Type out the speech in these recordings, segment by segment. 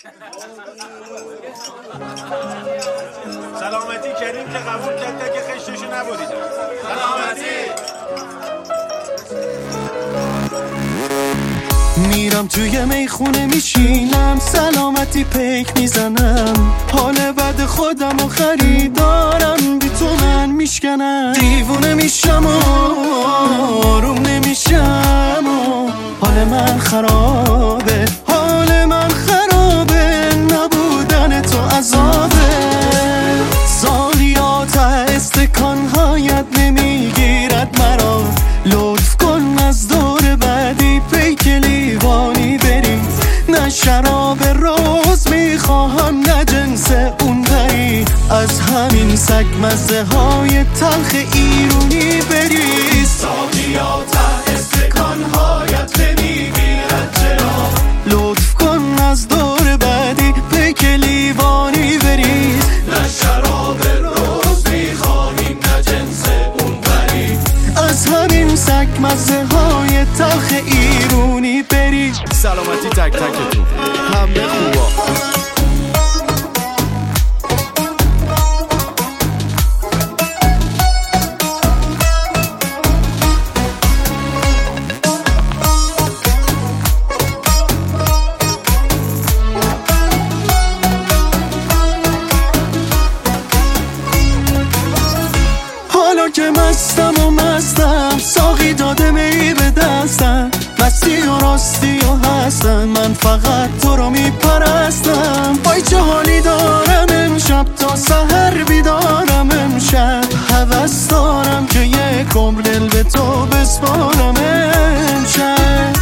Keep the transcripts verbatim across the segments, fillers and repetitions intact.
سلامتی کریم که قبول کرده که خشتشو نبرید. سلامتی. میرم توی میخونه میشینم، سلامتی پیک میزنم، حال بد خودم و خریدارم بی تو من میشکنم. دیوونه میشم و آروم نمیشم و حال من خرابه، حال من خرابه، نبودن تو عذابه. سالیات استکانهایت نمیگیرد مرا، لطف کن از دور بعدی پیک لیوانی بری. نه شراب روز میخواهم نه جنس اون بری، از همین سگ مزه های تلخ ایرونی بری. سالیات استکانهایت نمیگیرد چرا، لطف کن از دور بعدی پیک لیوانی بری. نه شراب روز میخواهیم نه جنس اون بری، از همین سگ مزه های تلخ ایرونی بری. سلامتی تک تکتون، همه خوبا. حالا که مستم و مستم، ساقی داده می به دستم، مستی و راستی و هستم، من فقط تو رو میپرستم. وای چه حالی دارم امشب، تا سحر بیدارم امشب، هوس دارم که یک عمر دل به تو بسپارم امشب.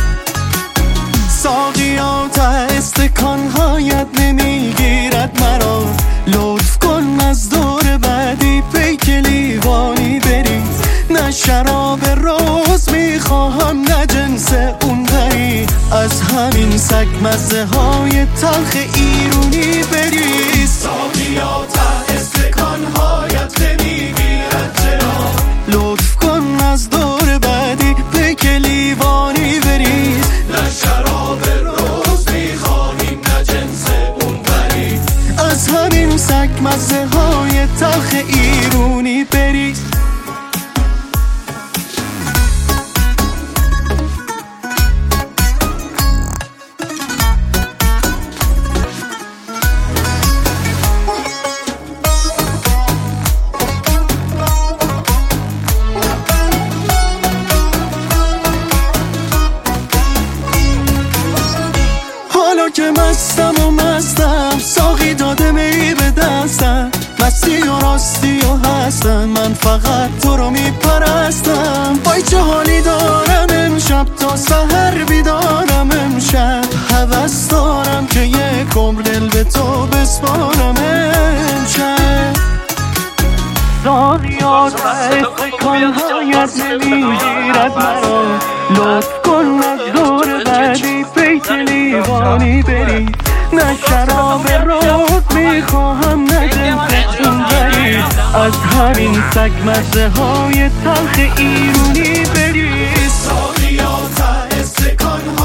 ساقیات استکانهایت نمیگیرد مرا، لطف کن از دور بعدی پیک لیوانی بری. نه شراب روز میخواهم نه جنس اون بری، از همین سگ مزه های تلخ ایرونی بری. ساقیات استکانهایت نمیگیرد چرا، لطف کن از دور بعدی پیک لیوانی بری. نه شراب روز میخواهیم نه جنس اون بری، از همین سگ مزه های تلخ ایرونی بری. حالا که مستم و مستم، ساقی داده می به دستم، مستی و راستی و هستم، من فقط تو رو میپرستم. وای چه حالی دارم امشب، تا سحر بیدارم امشب، هوس دارم که یک عمر دل به تو بسپارم امشب. سالیات استکانهایت نمیگیرد مرا، لطف کن از دور بعدی پیک لیوانی بری. نه شراب روز میخواهم نه جنس اون بری، از همین سگ مزه های تلخ ایرونی بری. سالیات استکانهایت